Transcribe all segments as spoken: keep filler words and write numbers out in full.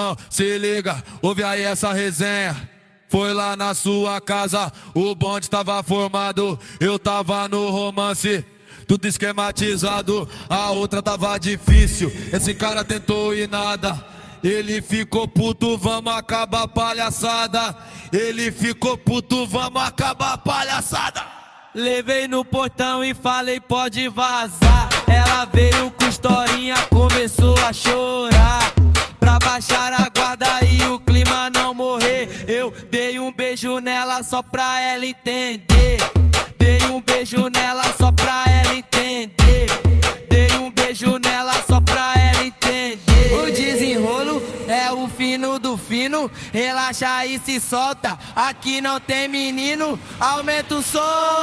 Então se liga, ouve aí essa resenha. Foi lá na sua casa, o bonde tava formado, eu tava no romance, tudo esquematizado. A outra tava difícil, esse cara tentou e nada. Ele ficou puto, vamos acabar a palhaçada. Ele ficou puto, vamos acabar a palhaçada. Levei no portão e falei pode vazar. Ela veio com historinha, começou a chorar. Pra baixar a guarda e o clima não morrer, eu dei um beijo nela só pra ela entender. Dei um beijo nela só pra ela entender. Dei um beijo nela só pra ela entender. O desenrolo é o fino do fino. Relaxa e se solta, aqui não tem menino. Aumenta o som,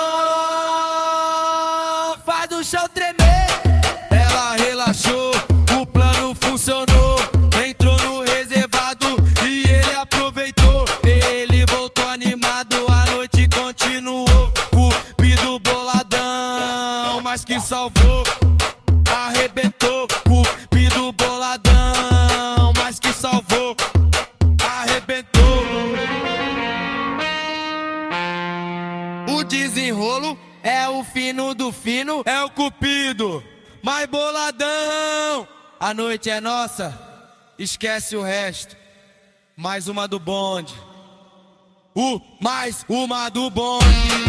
faz o chão tremer. Ela relaxou, o plano funcionou. Entrou no reservado e ele aproveitou. Ele voltou animado, a noite continuou. Cupido boladão, mas que salvou. Arrebentou, Cupido boladão, mas que salvou. Arrebentou. O desenrolo é o fino do fino, é o Cupido mais boladão. A noite é nossa, esquece o resto. Mais uma do bonde. Uh, mais uma do bonde.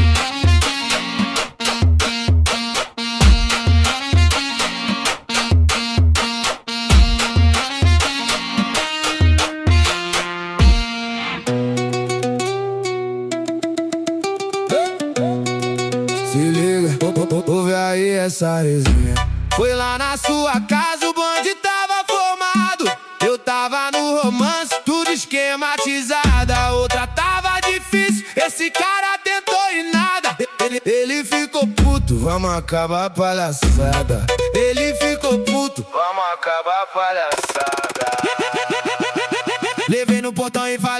Se liga, ouve aí essa resenha. Foi lá na sua casa, o bonde tava formado. Eu tava no romance, tudo esquematizado. A outra tava difícil, esse cara tentou e nada. Ele, ele ficou puto, vamos acabar a palhaçada. Ele ficou puto, vamos acabar a palhaçada. Levei no portão e falei